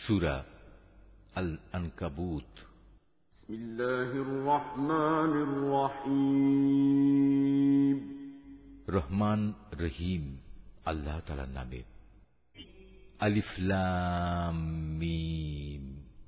সূরা আল আনকাবুত। বিসমিল্লাহির রহমানির রহিম। রহমান রহিম আল্লাহ তাআলার নামে। আলিফ লাম মিম।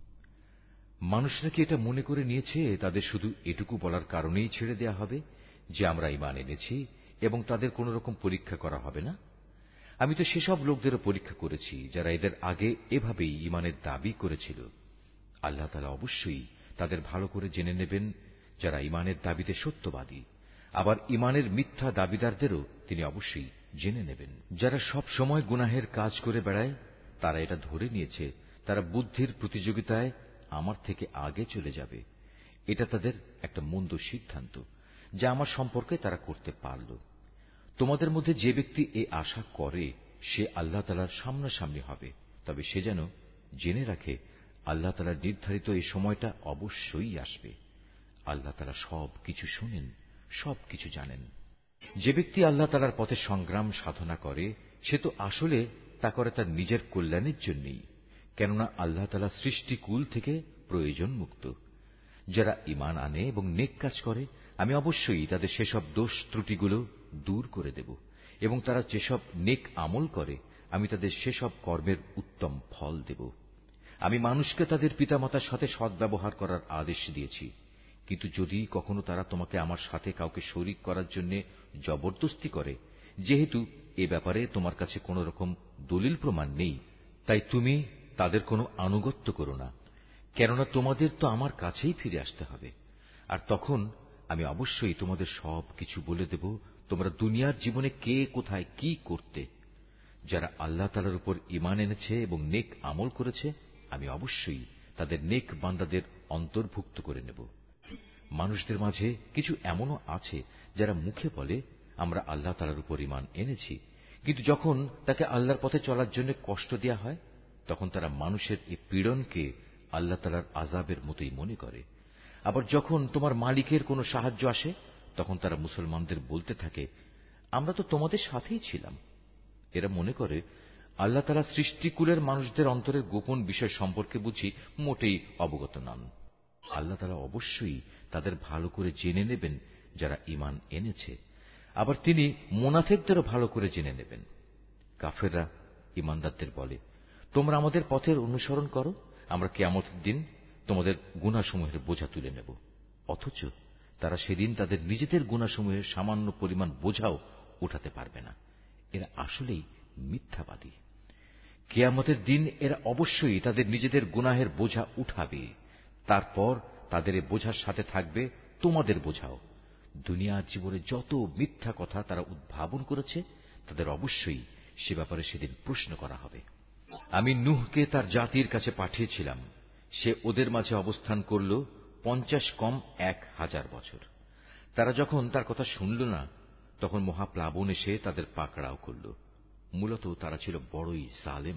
মানুষরা কি এটা মনে করে নিয়েছে তাদের শুধু এটুকু বলার কারণেই ছেড়ে দেয়া হবে যে আমরা ঈমান এনেছি এবং তাদের কোন রকম পরীক্ষা করা হবে না? আমি তো সেসব লোকদেরও পরীক্ষা করেছি যারা এদের আগে এভাবেই ঈমানের দাবি করেছিল। আল্লাহ তাআলা অবশ্যই তাদের ভালো করে জেনে নেবেন যারা ঈমানের দাবিতে সত্যবাদী। আবার ঈমানের মিথ্যা দাবিদারদেরও তিনি অবশ্যই জেনে নেবেন। যারা সব সময় গুনাহের কাজ করে বেড়ায় তারা এটা ধরে নিয়েছে তারা বুদ্ধির প্রতিযোগিতায় আমার থেকে আগে চলে যাবে। এটা তাদের একটা মন্দ সিদ্ধান্ত যা আমার সম্পর্কে তারা করতে পারল। তোমাদের মধ্যে যে ব্যক্তি এ আশা করে সে আল্লাহ তাআলার সামনাসামনি হবে, তবে সে যেন জেনে রাখে আল্লাহ তাআলার নির্ধারিত এই সময়টা অবশ্যই আসবে। আল্লাহ তাআলা সব কিছু শুনেন, সব কিছু জানেন। যে ব্যক্তি আল্লাহ তাআলার পথে সংগ্রাম সাধনা করে সে তো আসলে তা করে তার নিজের কল্যাণের জন্যই, কেননা আল্লাহ তাআলা সৃষ্টিকুল থেকে প্রয়োজন মুক্ত। যারা ঈমান আনে এবং নেক কাজ করে আমি অবশ্যই তাদের সেসব দোষ ত্রুটিগুলো দূর করে দেব, এবং তারা যেসব নেক আমল করে আমি তাদের সেসব কর্মের উত্তম ফল দেব। আমি মানুষকে তাদের পিতামাতার সাথে সদ্ব্যবহার করার আদেশ দিয়েছি, কিন্তু যদি কখনো তারা তোমাকে আমার সাথে কাউকে শরীক করার জন্য জবরদস্তি করে, যেহেতু এ ব্যাপারে তোমার কাছে কোন রকম দলিল প্রমাণ নেই, তাই তুমি তাদের কোনো আনুগত্য করো না, কেননা তোমাদের তো আমার কাছেই ফিরে আসতে হবে। আর তখন আমি অবশ্যই তোমাদের সব কিছু বলে দেব তোমরা দুনিয়ার জীবনে কে কোথায় কি করতে। যারা আল্লাহ তাআলার উপর ঈমান এনেছে এবং নেক আমল করেছে আমি অবশ্যই তাদের নেক বান্দাদের অন্তর্ভুক্ত করে নেব। মানুষদের মাঝে কিছু এমনও আছে যারা মুখে বলে আমরা আল্লাহ তাআলার উপর ঈমান এনেছি, কিন্তু যখন তাকে আল্লাহর পথে চলার জন্য কষ্ট দেয়া হয় তখন তারা মানুষের এই পীড়নকে আল্লাহ তাআলার আযাবের মতোই মনে করে। আবার যখন তোমার মালিকের কোনো সাহায্য আসে তখন তারা মুসলমানদের বলতে থাকে আমরা তো তোমাদের সাথেই ছিলাম। এরা মনে করে আল্লাহ তাআলা সৃষ্টিকুলের মানুষদের অন্তরের গোপন বিষয় সম্পর্কে বুঝি মোটেই অবগত নন। আল্লাহ তাআলা অবশ্যই তাদের ভালো করে জেনে নেবেন যারা ঈমান এনেছে। আবার তিনি মুনাফিকদেরও ভালো করে জেনে নেবেন। কাফেররা ঈমানদারদের বলে তোমরা আমাদের পথের অনুসরণ করো, আমরা কিয়ামতের দিন তোমাদের গুনাহসমূহের বোঝা তুলে নেব। অথচ তারা সেদিন তাদের নিজেদের গুনাহসমূহের সামান্য পরিমাণ বোঝাও উঠাতে পারবে না। এরা আসলেই মিথ্যাবাদী। কিয়ামতের দিন এরা অবশ্যই তাদের নিজেদের গুনাহের বোঝা উঠাবে, তারপর তাদের এ বোঝার সাথে থাকবে তোমাদের বোঝাও। দুনিয়ার জীবনে যত মিথ্যা কথা তারা উদ্ভাবন করেছে তাদের অবশ্যই সে ব্যাপারে সেদিন প্রশ্ন করা হবে। আমি নূহকে তার জাতির কাছে পাঠিয়েছিলাম, সে ওদের মাঝে অবস্থান করল 50 কম 1000 বছর। তারা যখন তার কথা শুনল না তখন মহাপ্লাবন এসে তাদের পাকড়াও করল। মূলত তারা ছিল বড়ই জালেম।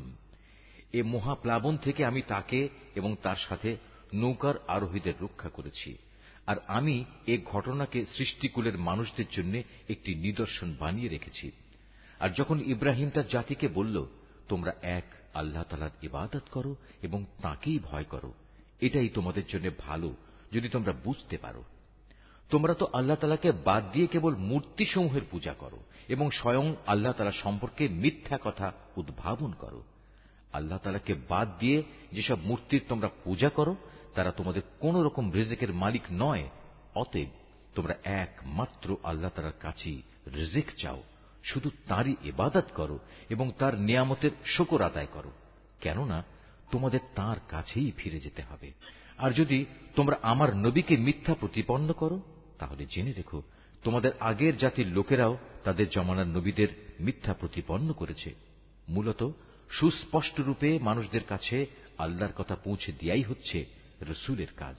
এ মহাপ্লাবন থেকে আমি তাকে এবং তার সাথে নৌকার আরোহীদের রক্ষা করেছি, আর আমি এ ঘটনাকে সৃষ্টিকুলের মানুষদের জন্য একটি নিদর্শন বানিয়ে রেখেছি। আর যখন ইব্রাহিম তার জাতিকে বলল তোমরা এক আল্লাহ তাআলার ইবাদত করো এবং তাঁকেই ভয় করো, এটাই তোমাদের জন্য ভালো যদি তোমরা বুঝতে পারো। তোমরা তো আল্লাহ তাআলাকে বাদ দিয়ে কেবল মূর্তিসমূহের পূজা করো এবং স্বয়ং আল্লাহ তাআলা সম্পর্কে মিথ্যা কথা উদ্ভাবন করো। আল্লাহ তাআলাকে বাদ দিয়ে যেসব মূর্তির তোমরা পূজা করো তারা তোমাদের কোন রকম রিজিকের মালিক নয়। অতএব তোমরা একমাত্র আল্লাহ তাআলার কাছেই রিজিক চাও, শুধু তাঁরই ইবাদত করো এবং তার নিয়ামতের শুকর আদায় করো, কেননা তোমাদের তাঁর কাছেই ফিরে যেতে হবে। আর যদি তোমরা আমার নবীকে মিথ্যা প্রতিপন্ন করো তাহলে জেনে রেখো তোমাদের আগের জাতির লোকেরাও তাদের জমানার নবীদের মিথ্যা প্রতিপন্ন করেছে। মূলত সুস্পষ্ট রূপে মানুষদের কাছে আল্লাহর কথা পৌঁছে দেয়াই হচ্ছে রাসূলের কাজ।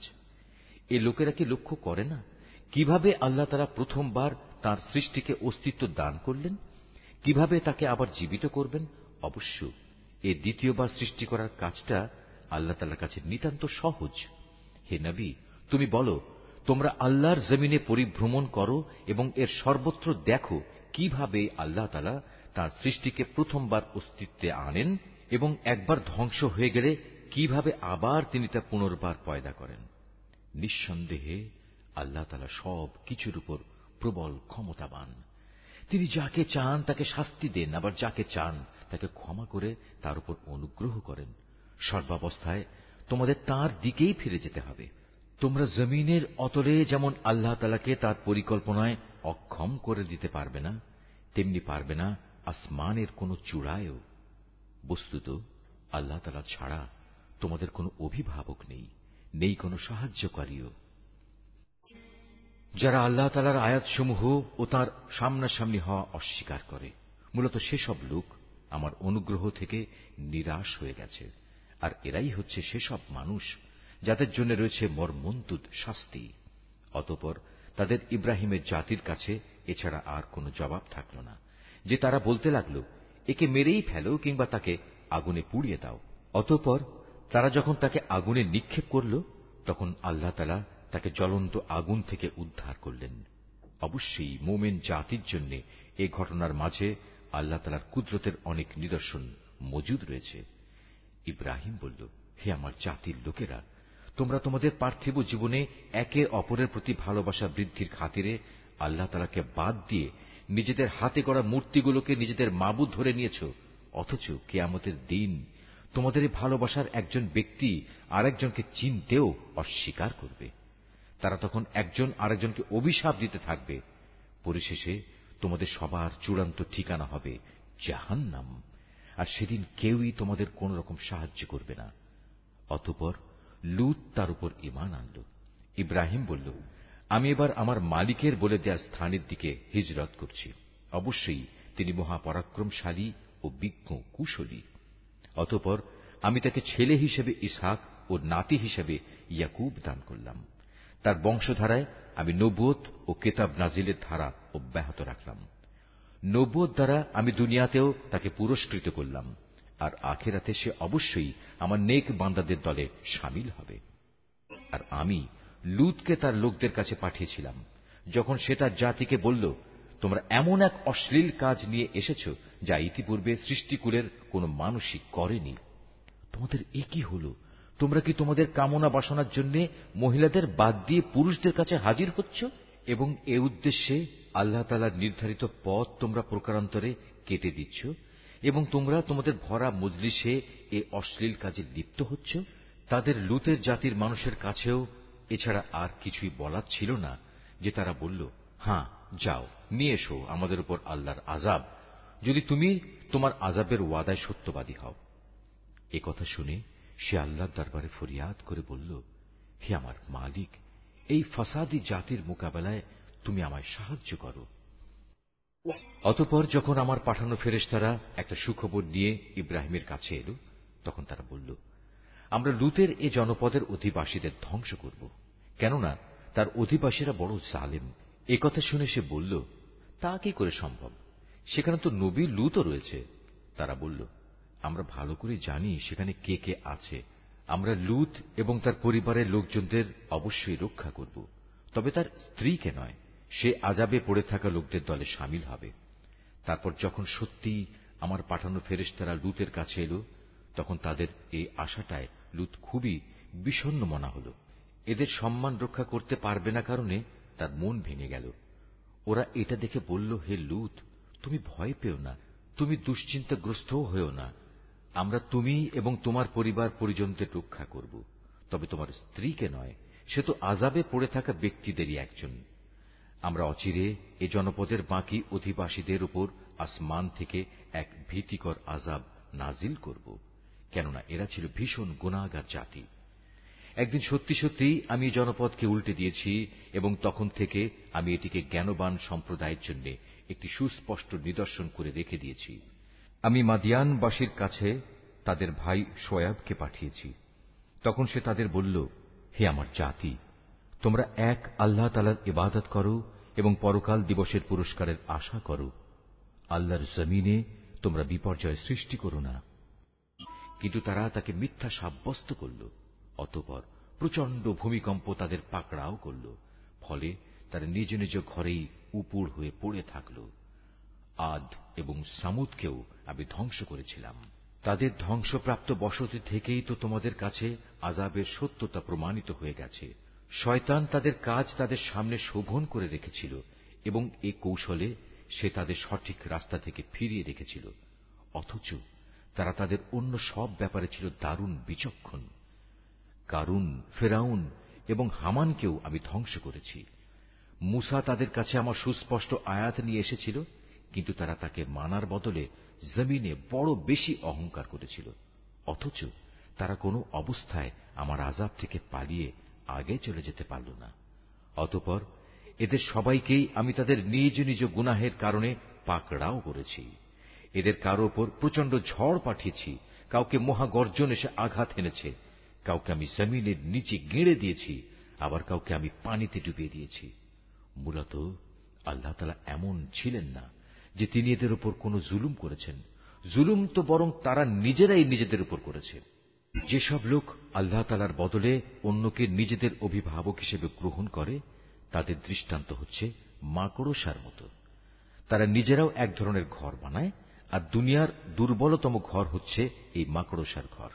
এই লোকেরা কি লক্ষ্য করে না কিভাবে আল্লাহ তাআলা প্রথমবার তার সৃষ্টিকে অস্তিত্ব দান করলেন, কিভাবে তাকে আবার জীবিত করবেন? অবশ্য এই দ্বিতীয়বার সৃষ্টি করার কাজটা আল্লাহ তাআলার কাছে নিতান্ত সহজ। হে নবী, তুমি বলো তোমরা আল্লাহর জমিনে পরিভ্রমণ করো এবং এর সর্বত্র দেখো কিভাবে আল্লাহ তাআলা তাঁর সৃষ্টিকে প্রথমবার অস্তিত্বে আনেন এবং একবার ধ্বংস হয়ে গেলে কিভাবে আবার তিনি তা পুনর্বার পয়দা করেন। নিঃসন্দেহে আল্লাহ তাআলা সব কিছুর উপর প্রবল ক্ষমতাবান। তিনি যাকে চান তাকে শাস্তি দেন, আবার যাকে চান তাকে ক্ষমা করে তার উপর অনুগ্রহ করেন। সর্বাবস্থায় তোমাদের তাঁর দিকেই ফিরে যেতে হবে। তোমরা জমিনের অতলে যেমন আল্লাহ তাআলাকে তার পরিকল্পনায় অক্ষম করে দিতে পারবে না, তেমনি পারবে না আসমানের কোন চূড়ায়ও। বস্তুত আল্লাহ তাআলা ছাড়া তোমাদের কোনো অভিভাবক নেই, নেই কোনো সাহায্যকারীও। যারা আল্লাহ তাআলার আয়াতসমূহ ও তাঁর সামনাসামনি হওয়া অস্বীকার করে, মূলত সেসব লোক আমার অনুগ্রহ থেকে নিরাশ হয়ে গেছে। আর এরাই হচ্ছে সেসব মানুষ যাদের জন্য রয়েছে মর্মন্তুদ শাস্তি। অতঃপর তাদের ইব্রাহিমের জাতির কাছে এছাড়া আর কোনো জবাব থাকল না, যে তারা বলতে লাগল, একে মেরেই ফেলো কিংবা তাকে আগুনে পুড়িয়ে দাও। অতঃপর তারা যখন তাকে আগুনে নিক্ষেপ করল, তখন আল্লাহ তাআলা তাকে জ্বলন্ত আগুন থেকে উদ্ধার করলেন। অবশ্যই মুমিন জাতির জন্য এ ঘটনার মাঝে আল্লাহ তাআলার কুদরতের অনেক নিদর্শন মজুদ রয়েছে। ইব্রাহিম বলল, হে আমার জাতির লোকেরা, তোমরা তোমাদের পার্থিব জীবনে একে অপরের প্রতি ভালোবাসা বৃদ্ধির খাতিরে আল্লাহ তাআলাকে বাদ দিয়ে নিজেদের হাতে গড়া মূর্তিগুলোকে নিজেদের মাবুদ ধরে নিয়েছ। অথচ কিয়ামতের দিন তোমাদের এই ভালোবাসার একজন ব্যক্তি আরেকজনকে চিনতেও অস্বীকার করবে। তারা তখন একজন আরেকজনকে অভিশাপ দিতে থাকবে। পরিশেষে তোমাদের সবার চূড়ান্ত ঠিকানা হবে জাহান্নাম, আর সেদিন কেউই তোমাদের কোন রকম সাহায্য করবে না। অতঃপর লূত তার উপর ঈমান আনল। ইব্রাহিম বলল, আমি এবার আমার মালিকের বলে দেয়া স্থানের দিকে হিজরত করছি। অবশ্যই তিনি মহাপরাক্রমশালী ও বিজ্ঞ কুশলী। অতঃপর আমি তাকে ছেলে হিসেবে ইসহাক ও নাতি হিসেবে ইয়াকুব দান করলাম। তার বংশধারায় আমি নবুয়ত ও কিতাব নাজিলের ধারা অব্যাহত রাখলাম। নবুয়ত দ্বারা আমি দুনিয়াতেও তাকে পুরস্কৃত করলাম, আর আখিরাতে সে অবশ্যই আমার নেক বান্দাদের দলে শামিল হবে। আর আমি লূতকে তার লোকদের কাছে পাঠিয়েছিলাম, যখন সে তার জাতিকে বলল, তোমরা এমন এক অশ্লীল কাজ নিয়ে এসেছ যা ইতিপূর্বে সৃষ্টিকুলের কোন মানুষই করেনি। তোমাদের এ কি হল? তোমরা কি তোমাদের কামনা বাসনার জন্য মহিলাদের বাদ দিয়ে পুরুষদের কাছে হাজির হচ্ছ, এবং এ উদ্দেশ্যে আল্লাহ তাআলার নির্ধারিত পথ তোমরা প্রকারান্তরে কেটে দিচ্ছ, এবং তোমরা তোমাদের ভরা মজলিসে এ অশ্লীল কাজে লিপ্ত হচ্ছ। তাদের লূতের জাতির মানুষের কাছেও এছাড়া আর কিছুই বলার ছিল না, যে তারা বলল, হ্যাঁ যাও নিয়ে এসো আমাদের উপর আল্লাহর আযাব, যদি তুমি তোমার আযাবের ওয়াদায় সত্যবাদী হও। এ কথা শুনে সে আল্লাহর দরবারে ফরিয়াদ করে বলল, হে আমার মালিক, এই ফাসাদী জাতির মোকাবেলায় তুমি আমায় সাহায্য করো। অতঃপর যখন আমার পাঠানো ফেরেশতারা একটা সুখবর নিয়ে ইব্রাহিমের কাছে এলো, তখন তারা বলল, আমরা লূতের এ জনপদের অধিবাসীদের ধ্বংস করব, কেননা তার অধিবাসীরা বড় জালেম। এ কথা শুনে সে বলল, তা কি করে সম্ভব? সেখানে তো নবী লূতও রয়েছে। তারা বলল, আমরা ভালো করে জানি সেখানে কে কে আছে। আমরা লূত এবং তার পরিবারের লোকজনদের অবশ্যই রক্ষা করব, তবে তার স্ত্রীকে নয়। সে আযাবে পড়ে থাকা লোকদের দলে শামিল হবে। তারপর যখন সত্যি আমার পাঠানো ফেরেশতারা লূতের কাছে এলো, তখন তাদের এই আশাটায় লূত খুবই বিষণ্ণ মনা হল। এদের সম্মান রক্ষা করতে পারবে না কারণে তার মন ভেঙে গেল। ওরা এটা দেখে বলল, হে লূত, তুমি ভয় পেও না, তুমি দুশ্চিন্তাগ্রস্তও হয়েও না। আমরা তুমি এবং তোমার পরিবার পরিজনদের রক্ষা করব, তবে তোমার স্ত্রীকে নয়। সে তো আযাবে পড়ে থাকা ব্যক্তিদেরই একজন। আমরা অচিরে এ জনপদের বাকি অধিবাসীদের উপর আসমান থেকে এক ভীতিকর আযাব নাজিল করব, কেননা এরা ছিল ভীষণ গুনাহগার জাতি। একদিন সত্যি সত্যি আমি এই জনপদকে উল্টে দিয়েছি, এবং তখন থেকে আমি এটিকে জ্ঞানবান সম্প্রদায়ের জন্য একটি সুস্পষ্ট নিদর্শন করে রেখে দিয়েছি। আমি মাদিয়ানবাসীর কাছে তাদের ভাই শোয়াবকে পাঠিয়েছি। তখন সে তাদের বলল, হে আমার জাতি, তোমরা এক আল্লাহ তাআলার ইবাদত করো এবং পরকাল দিবসের পুরস্কারের আশা করো। আল্লাহর জমিনে তোমরা বিপর্যয় সৃষ্টি করো না। কিন্তু তারা তাকে মিথ্যা সাব্যস্ত করল। অতঃপর প্রচন্ড ভূমিকম্প তাদের পাকড়াও করল, ফলে তারা নিজ নিজ ঘরেই উপুড় হয়ে পড়ে থাকল। আদ এবং সামুদকেও আমি ধ্বংস করেছিলাম। তাদের ধ্বংসপ্রাপ্ত বসতি থেকেই তো তোমাদের কাছে আযাবের সত্যতা প্রমাণিত হয়ে গেছে। শয়তান তাদের কাজ তাদের সামনে শোভন করে রেখেছিল এবং এ কৌশলে সে তাদের সঠিক রাস্তা থেকে ফিরিয়ে রেখেছিল, অথচ তারা তাদের অন্য সব ব্যাপারে ছিল দারুণ বিচক্ষণ। কারুন, ফেরাউন এবং হামানকেও আমি ধ্বংস করেছি। মূসা তাদের কাছে আমার সুস্পষ্ট আয়াত নিয়ে এসেছিল, কিন্তু তারা তাকে মানার বদলে জমিনে বড় বেশি অহংকার করেছিল, অথচ তারা কোনো অবস্থায় আমার আযাব থেকে পালিয়ে আগে চলে যেতে পারল না। অতঃপর এদের সবাইকেই আমি তাদের নিজ নিজ গুনাহের কারণে পাকড়াও করেছি। এদের কারো উপর প্রচন্ড ঝড় পাঠিয়েছি, কাউকে মহাগর্জন এসে আঘাত এনেছে, কাউকে আমি জমিনের নিচে গেঁড়ে দিয়েছি, আবার কাউকে আমি পানিতে ডুবিয়ে দিয়েছি। মূলত আল্লাহ তাআলা এমন ছিলেন না যে তিনি এদের উপর কোনো জুলুম করেছেন। জুলুম তো বরং তারা নিজেরাই নিজেদের উপর করেছে। যেসব লোক আল্লাহ তাআলার বদলে অন্যকে নিজেদের অভিভাবক হিসেবে গ্রহণ করে, তাদের দৃষ্টান্ত হচ্ছে মাকড়সার মতো। তারা নিজেরাও এক ধরনের ঘর বানায়, আর দুনিয়ার দুর্বলতম ঘর হচ্ছে এই মাকড়সার ঘর।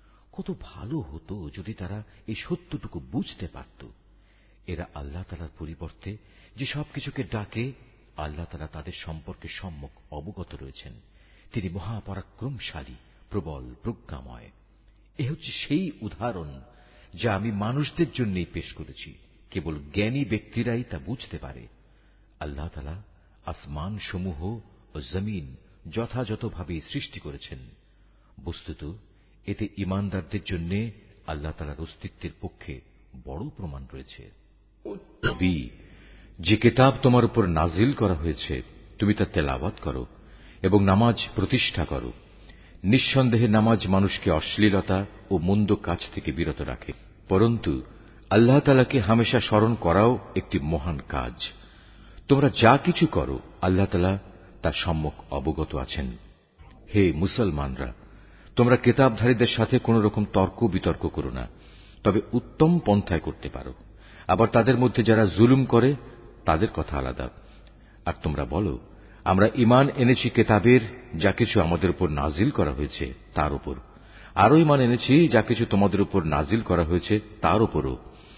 কত ভালো হতো যদি তারা এই সত্যটুকু বুঝতে পারত। এরা আল্লাহ তাআলার পরিবর্তে যে সবকিছুকে ডাকে, আল্লাহ তাআলা তাদের সম্পর্কে সম্যক অবগত রয়েছেন। তিনি মহাপরাক্রমশালী, প্রবল, প্রজ্ঞাময়। এ হচ্ছে সেই উদাহরণ যা আমি মানুষদের জন্যই পেশ করেছি। কেবল জ্ঞানী ব্যক্তিরাই তা বুঝতে পারে। আল্লাহ তাআলা আসমান সমূহ ও জমিন যথাযথভাবে সৃষ্টি করেছেন। বস্তুত এতে ঈমানদারদের জন্য আল্লাহ তাআলার অস্তিত্বের পক্ষে বড় প্রমাণ রয়েছে। নবী, যে কিতাব তোমার উপর নাজিল করা হয়েছে তুমি তা তেলাওয়াত করো এবং নামাজ প্রতিষ্ঠা করো। নিঃসন্দেহে নামাজ মানুষকে অশ্লীলতা ও মন্দ কাজ থেকে বিরত রাখে, পরন্তু আল্লাহ তাআলাকে হামেশা স্মরণ করাও একটি মহান কাজ। তোমরা যা কিছু করো আল্লাহ তাআলা তার সম্যক অবগত আছেন। হে মুসলমানরা, তোমরা কিতাবধারীদের সাথে কোন রকম তর্ক বিতর্ক করো না, তবে উত্তম পন্থায় করতে পারো। আবার তাদের মধ্যে যারা জুলুম করে তাদের কথা আলাদা। আর তোমরা বলো, আমরা ঈমান এনেছি কিতাবের যা কিছু আমাদের উপর নাজিল করা হয়েছে তার উপর, আরো ঈমান এনেছি যা কিছু তোমাদের উপর নাজিল করা হয়েছে তার উপরও।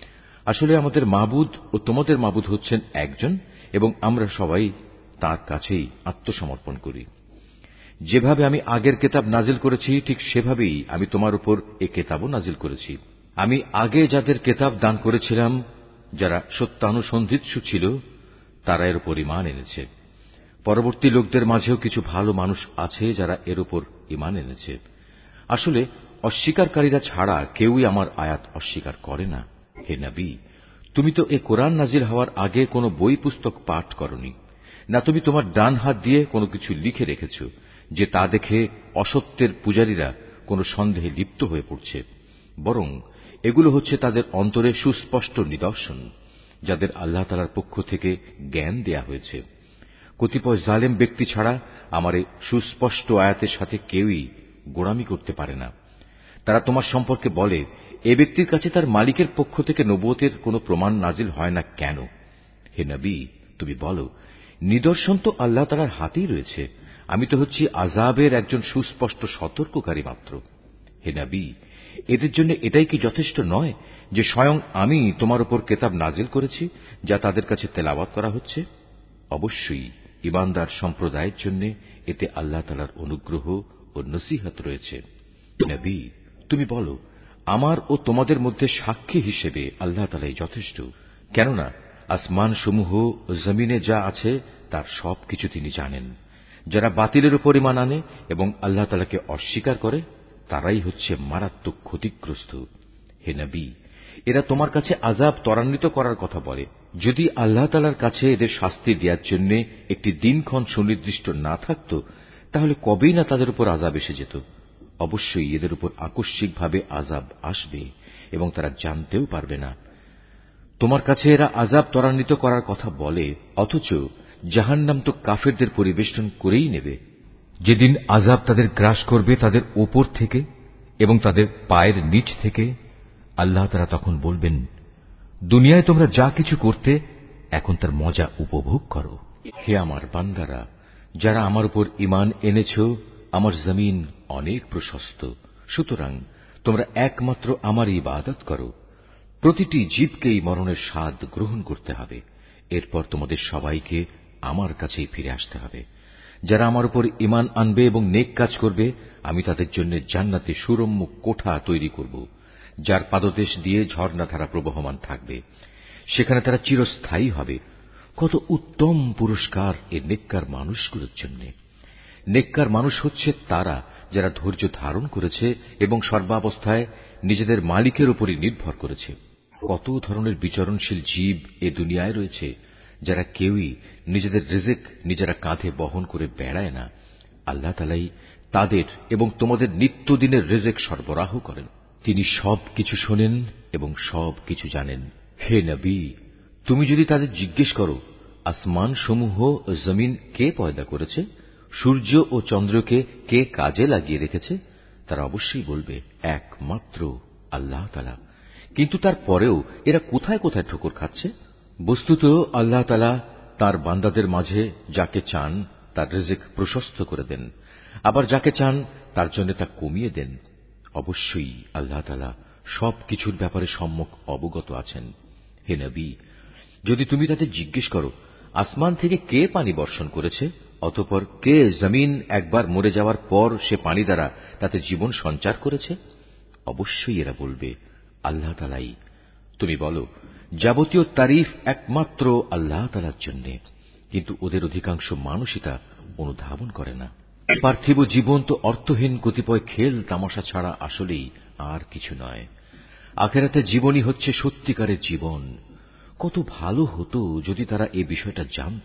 আসলে আমাদের মাবুদ ও তোমাদের মাবুদ হচ্ছেন একজন, এবং আমরা সবাই তার কাছেই আত্মসমর্পণ করি। যেভাবে আমি আগের কিতাব নাজিল করেছি ঠিক সেভাবেই আমি তোমার উপর এ কিতাবও নাজিল করেছি। আমি আগে যাদের কিতাব দান করেছিলাম, যারা সত্যানুসন্ধিৎসু ছিল, তারা এর উপর ঈমান এনেছে। পরবর্তী লোকদের মাঝেও কিছু ভালো মানুষ আছে যারা এর উপর ঈমান এনেছে। আসলে অস্বীকারীরা ছাড়া কেউই আমার আয়াত অস্বীকার করে না। হে নবী, তুমি তো এ কোরআন নাজিল হওয়ার আগে কোনো বই পুস্তক পাঠ করনি, না তুমি তোমার ডান হাত দিয়ে কোনো কিছু লিখে রেখেছ যে তা দেখে অসত্যের পূজারীরা কোনো সন্দেহে লিপ্ত হয়ে পড়ছে। বরং এগুলো হচ্ছে তাদের অন্তরে সুস্পষ্ট নিদর্শন, যাদের আল্লাহ তাআলার পক্ষ থেকে জ্ঞান দেয়া হয়েছে। কতিপয় জালেম ব্যক্তি ছাড়া আমার এই সুস্পষ্ট আয়াতের সাথে কেউই গোঁড়ামি করতে পারে না। তারা তোমার সম্পর্কে বলে, এ ব্যক্তির কাছে তার মালিকের পক্ষ থেকে নবুয়তের কোনো প্রমাণ নাজিল হয় না কেন? হে নবী, তুমি বলো, নিদর্শন তো আল্লাহ তাআলার হাতেই রয়েছে। আমি তো হচ্ছি আযাবের একজন সুস্পষ্ট সতর্ককারী মাত্র। হে নবী, এদের জন্য এটাই কি যথেষ্ট নয় যে স্বয়ং আমি তোমার উপর কিতাব নাজিল করেছি যা তাদের কাছে তেলাওয়াত করা হচ্ছে? অবশ্যই ঈমানদার সম্প্রদায়ের জন্য এতে আল্লাহ তাআলার অনুগ্রহ ও নসিহত রয়েছে। নবী, তুমি বলো, আমার ও তোমাদের মধ্যে সাক্ষী হিসেবে আল্লাহ তাআলাই যথেষ্ট। কেননা আসমান সমূহ ও জমিনে যা আছে তার সবকিছু তিনি জানেন। যারা বাতিলের উপর ঈমান আনে এবং আল্লাহ তাআলাকে অস্বীকার করে, তারাই হচ্ছে মারাত্মক ক্ষতিগ্রস্ত। হে নবী, এরা তোমার কাছে আযাব ত্বরান্বিত করার কথা বলে। যদি আল্লাহ তাআলার কাছে এদের শাস্তি দেওয়ার জন্য একটি দিনক্ষণ সুনির্দিষ্ট না থাকত, তাহলে কবেই না তাদের উপর আযাব এসে যেত। অবশ্যই এদের উপর আকস্মিকভাবে আযাব আসবে এবং তারা জানতেও পারবে না। তোমার কাছে এরা আযাব ত্বরান্বিত করার কথা বলে, অথচ জাহান্নাম তো কাফেরদের পরিবেষ্টন করেই নেবে। যেদিন আযাব তাদের গ্রাস করবে তাদের ওপর থেকে এবং তাদের পায়ের নিচ থেকে, আল্লাহ তাআলা তখন বলবেন, দুনিয়ায় তোমরা যা কিছু করতে এখন তার মজা উপভোগ করো। হে আমার বান্দারা, যারা আমার উপর ঈমান এনেছ, আমার জমিন অনেক প্রশস্ত, সুতরাং তোমরা একমাত্র আমারই ইবাদত করো। প্রতিটি জীবকেই মরণের স্বাদ গ্রহণ করতে হবে, এরপর তোমাদের সবাইকে আমার কাছেই ফিরে আসতে হবে। যারা আমার উপর ঈমান আনবে এবং নেক কাজ করবে, আমি তাদের জন্য জান্নাতে সুরম্য কোঠা তৈরি করব, যার পাদদেশ দিয়ে ঝর্ণাধারা প্রবহমান থাকবে। সেখানে তারা চিরস্থায়ী হবে। কত উত্তম পুরস্কার এই নেককার মানুষগুলোর জন্য। নেককার মানুষ হচ্ছে তারা যারা ধৈর্য ধারণ করেছে এবং সর্বাবস্থায় নিজেদের মালিকের উপরই নির্ভর করেছে। কত ধরনের বিচরণশীল জীব এ দুনিয়ায় রয়েছে, যারা কেউই নিজেদের রিজিক নিজেরা কাঁধে বহন করে বেড়ায় না। আল্লাহ তাআলাই তাদের এবং তোমাদের নিত্যদিনের রিজিক সরবরাহ করেন। তিনি সবকিছু শোনেন এবং সবকিছু জানেন। হে নবী, তুমি যদি তাদের জিজ্ঞেস করো, আসমান সমূহ ও জমিন কে পয়দা করেছে, সূর্য ও চন্দ্রকে কে কাজে লাগিয়ে রেখেছে, তারা অবশ্যই বলবে একমাত্র আল্লাহ তাআলা। কিন্তু তারপরেও এরা কোথায় কোথায় ঠোকর খাচ্ছে। বস্তুত আল্লাহ তাআলা তাঁর বান্দাদের মাঝে যাকে চান তার রিজিক প্রশস্ত করে দেন, আবার যাকে চান তার জন্য তা কমিয়ে দেন। অবশ্যই আল্লাহ তাআলা সবকিছুর ব্যাপারে সম্যক অবগত আছেন। হে নবী, যদি তুমি তাদের জিজ্ঞেস করো, আসমান থেকে কে পানি বর্ষণ করেছে, অতঃপর কে জমিন একবার মরে যাওয়ার পর সে পানি দ্বারা তাতে জীবন সঞ্চার করেছে, অবশ্যই এরা বলবে আল্লাহ তাআলাই। তুমি বলো, যাবতীয় তারিফ একমাত্র আল্লাহ তাআলার জন্য, কিন্তু ওদের অধিকাংশ মানুষই তা অনুধাবন করে না। পার্থিব জীবন তো অর্থহীন কতিপয় খেল তামাশা ছাড়া আসলেই আর কিছু নয়। আখিরাতের জীবনই হচ্ছে সত্যিকারের জীবন। কত ভালো হতো যদি তারা এ বিষয়টা জানত।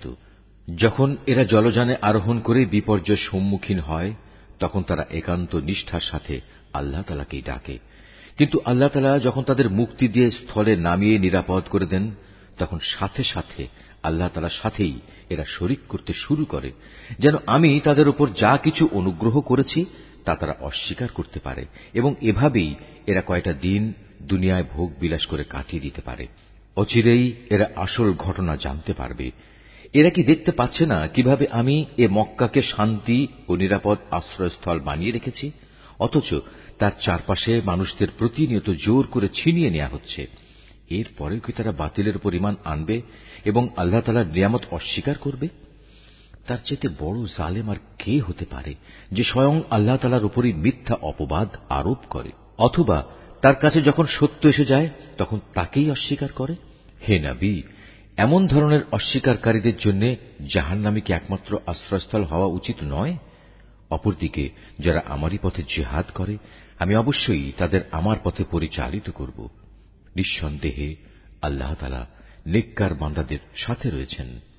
যখন এরা জলযানে আরোহণ করে বিপর্যয়ের সম্মুখীন হয়, তখন তারা একান্ত নিষ্ঠার সাথে আল্লাহ তাআলাকেই ডাকে। কিন্তু আল্লাহ তাআলা যখন তাদের মুক্তি দিয়ে স্থলে নামিয়ে নিরাপদ করে দেন, তখন সাথে সাথে আল্লাহ তাআলার সাথেই এরা শরিক করতে শুরু করে, যেন আমি তাদের উপর যা কিছু অনুগ্রহ করেছি তা তারা অস্বীকার করতে পারে, এবং এভাবেই এরা কয়টা দিন দুনিয়ায় ভোগ বিলাস করে কাটিয়ে দিতে পারে। অচিরেই এরা আসল ঘটনা জানতে পারবে। এরা কি দেখতে পাচ্ছে না কিভাবে আমি এ মক্কাকে শান্তি ও নিরাপদ আশ্রয়স্থল বানিয়ে রেখেছি, অথচ তার চারপাশে মানুষদের প্রতিনিয়ত জোর করে ছিনিয়ে নেওয়া হচ্ছে। এরপরেও কি তারা বাতিলের উপর ঈমান আনবে এবং আল্লাহ তাআলার নিয়ামত অস্বীকার করবে? তার চাইতে বড় জালেম আর কে হতে পারে, যে স্বয়ং আল্লাহ তাআলার উপরই মিথ্যা অপবাদ আরোপ করে, অথবা তার কাছে যখন সত্য এসে যায় তখন তাকেই অস্বীকার করে। হে নবী, এমন ধরনের অস্বীকারীদের জন্য জাহান্নামই কি একমাত্র আশ্রয়স্থল হওয়া উচিত নয়? অপরদিকে যারা আমারই পথে জিহাদ করে, আমি অবশ্যই তাদের আমার পথে পরিচালিত করব। নিঃসন্দেহে আল্লাহ তাআলা নেককার বান্দাদের সাথে রয়েছেন।